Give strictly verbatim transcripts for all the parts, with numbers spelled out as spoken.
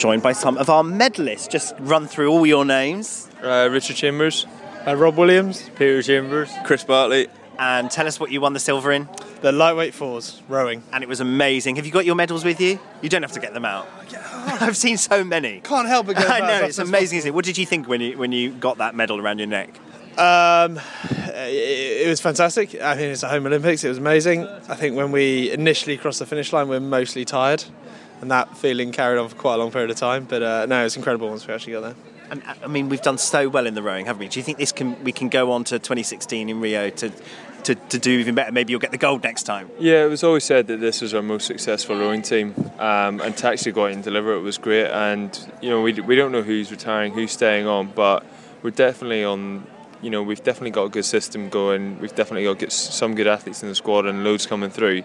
Joined by some of our medalists. Just run through all your names. Uh, Richard Chambers. Uh, Rob Williams. Peter Chambers. Chris Bartley. And tell us what you won the silver in. The lightweight fours, rowing. And it was amazing. Have you got your medals with you? You don't have to get them out. I've seen so many. Can't help but get them I out know, as it's often as amazing. Isn't it? What did you think when you when you got that medal around your neck? Um, it, it was fantastic. I mean, it's a home Olympics. It was amazing. I think when we initially crossed the finish line, we were mostly tired, and that feeling carried on for quite a long period of time. But uh, no, it was incredible once we actually got there. And I mean, we've done so well in the rowing, haven't we? Do you think this can we can go on to twenty sixteen in Rio to, to, to do even better? Maybe you'll get the gold next time. Yeah, it was always said that this was our most successful rowing team, um, and to actually go out and deliver it was great. And you know, we we don't know who's retiring, who's staying on, but we're definitely on. You know, we've definitely got a good system going. We've definitely got get some good athletes in the squad and loads coming through.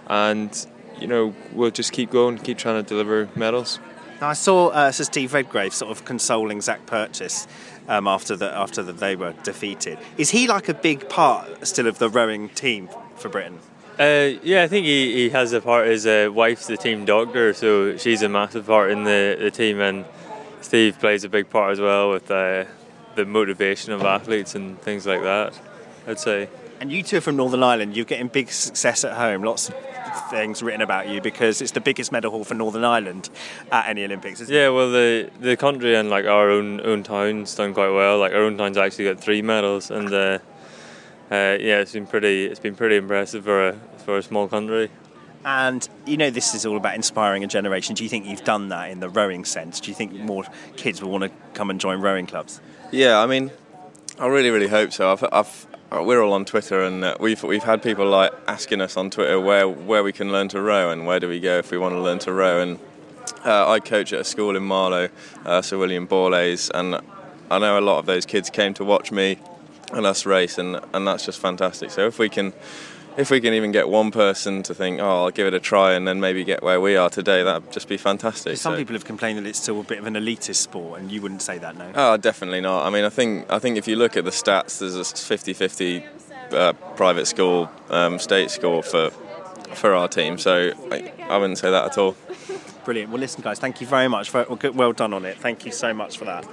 And you know, we'll just keep going, keep trying to deliver medals. Now, I saw uh, Sir Steve Redgrave sort of consoling Zach Purchase um, after the after the, they were defeated. Is he like a big part still of the rowing team for Britain? Uh, yeah, I think he, he has a part. His uh, wife's the team doctor, so she's a massive part in the, the team, and Steve plays a big part as well with uh, the motivation of athletes and things like that, I'd say. And you two are from Northern Ireland. You're getting big success at home. Lots of things written about you because it's the biggest medal haul for Northern Ireland at any Olympics, isn't yeah, it? well, the the country and like our own own town's done quite well. Like our own town's actually got three medals, and uh, uh, yeah, it's been pretty it's been pretty impressive for a for a small country. And you know, this is all about inspiring a generation. Do you think you've done that in the rowing sense? Do you think more kids will want to come and join rowing clubs? Yeah, I mean, I really, really hope so. I've, I've we're all on Twitter, and uh, we've we've had people like asking us on Twitter where where we can learn to row and where do we go if we want to learn to row. And uh, I coach at a school in Marlow, uh, Sir William Borlase, and I know a lot of those kids came to watch me and us race, and, and that's just fantastic. So if we can. If we can even get one person to think, oh, I'll give it a try and then maybe get where we are today, that would just be fantastic. Some so. people have complained that it's still a bit of an elitist sport, and you wouldn't say that, no? Oh, definitely not. I mean, I think I think if you look at the stats, there's a fifty-fifty uh, private school, um, state school for for our team, so I, I wouldn't say that at all. Brilliant. Well, listen, guys, thank you very much. For, well done on it. Thank you so much for that.